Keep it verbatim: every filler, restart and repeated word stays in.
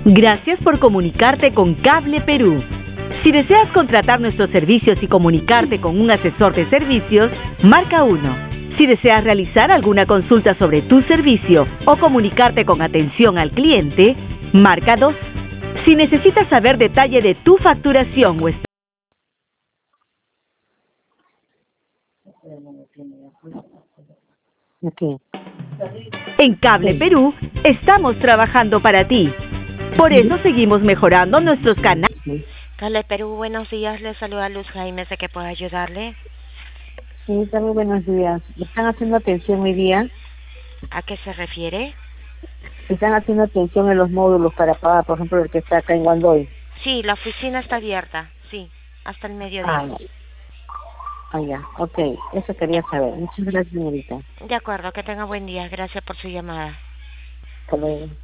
Gracias por comunicarte con Cable Perú. Si deseas contratar nuestros servicios y comunicarte con un asesor de servicios, marca uno. Si deseas realizar alguna consulta sobre tu servicio o comunicarte con atención al cliente, marca dos. Si necesitas saber detalle de tu facturación o Okay. en Cable Perú, estamos trabajando para ti. Por eso seguimos mejorando nuestros canales. Cable Perú, buenos días. Le saluda Luz Jaime. ¿De qué puedo ayudarle? Sí, también buenos días. ¿Están haciendo atención hoy día? ¿A qué se refiere? ¿Están haciendo atención en los módulos para pagar, por ejemplo, el que está acá en Guandoy? Sí, la oficina está abierta. Sí, hasta el mediodía. Ah, ya. Ah, ya. Ok, eso quería saber. Muchas gracias, señorita. De acuerdo, que tenga buen día. Gracias por su llamada. Hasta luego.